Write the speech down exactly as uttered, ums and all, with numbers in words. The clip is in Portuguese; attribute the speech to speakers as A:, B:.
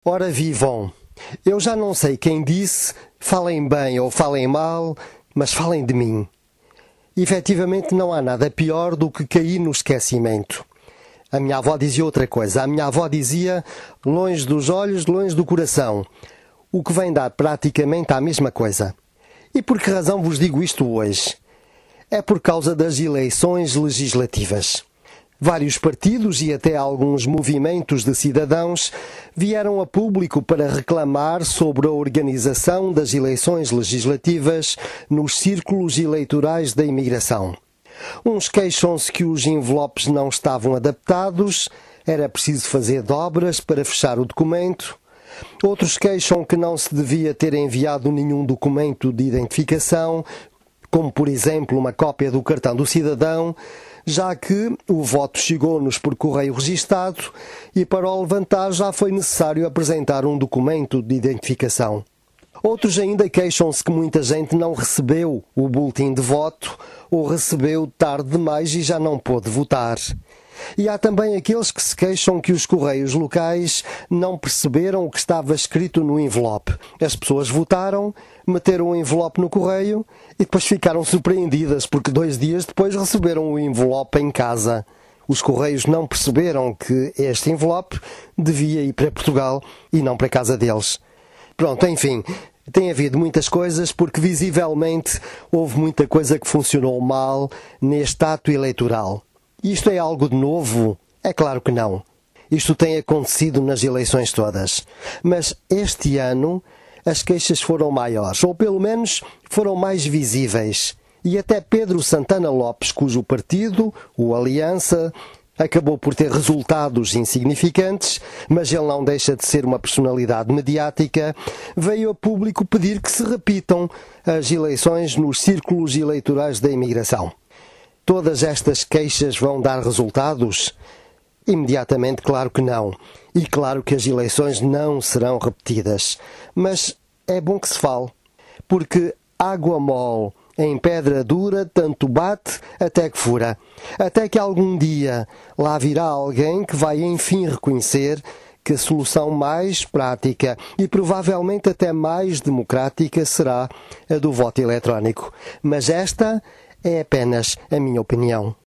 A: Ora vivam, eu já não sei quem disse, falem bem ou falem mal, mas falem de mim. Efetivamente não há nada pior do que cair no esquecimento. A minha avó dizia outra coisa. A minha avó dizia, longe dos olhos, longe do coração. O que vem dar praticamente a mesma coisa. E por que razão vos digo isto hoje? É por causa das eleições legislativas. Vários partidos e até alguns movimentos de cidadãos vieram a público para reclamar sobre a organização das eleições legislativas nos círculos eleitorais da imigração. Uns queixam-se que os envelopes não estavam adaptados, era preciso fazer dobras para fechar o documento. Outros queixam que não se devia ter enviado nenhum documento de identificação, como por exemplo uma cópia do cartão do cidadão, já que o voto chegou-nos por correio registado e para o levantar já foi necessário apresentar um documento de identificação. Outros ainda queixam-se que muita gente não recebeu o boletim de voto ou recebeu tarde demais e já não pôde votar. E há também aqueles que se queixam que os correios locais não perceberam o que estava escrito no envelope. As pessoas votaram, meteram o envelope no correio e depois ficaram surpreendidas porque dois dias depois receberam o envelope em casa. Os correios não perceberam que este envelope devia ir para Portugal e não para a casa deles. Pronto, enfim, tem havido muitas coisas porque visivelmente houve muita coisa que funcionou mal neste ato eleitoral. Isto é algo de novo? É claro que não. Isto tem acontecido nas eleições todas. Mas este ano as queixas foram maiores, ou pelo menos foram mais visíveis. E até Pedro Santana Lopes, cujo partido, o Aliança, acabou por ter resultados insignificantes, mas ele não deixa de ser uma personalidade mediática, veio a público pedir que se repitam as eleições nos círculos eleitorais da imigração. Todas estas queixas vão dar resultados? Imediatamente, claro que não. E claro que as eleições não serão repetidas. Mas é bom que se fale, porque água mole em pedra dura tanto bate até que fura. Até que algum dia lá virá alguém que vai enfim reconhecer que a solução mais prática e provavelmente até mais democrática será a do voto eletrónico. Mas esta é apenas a minha opinião.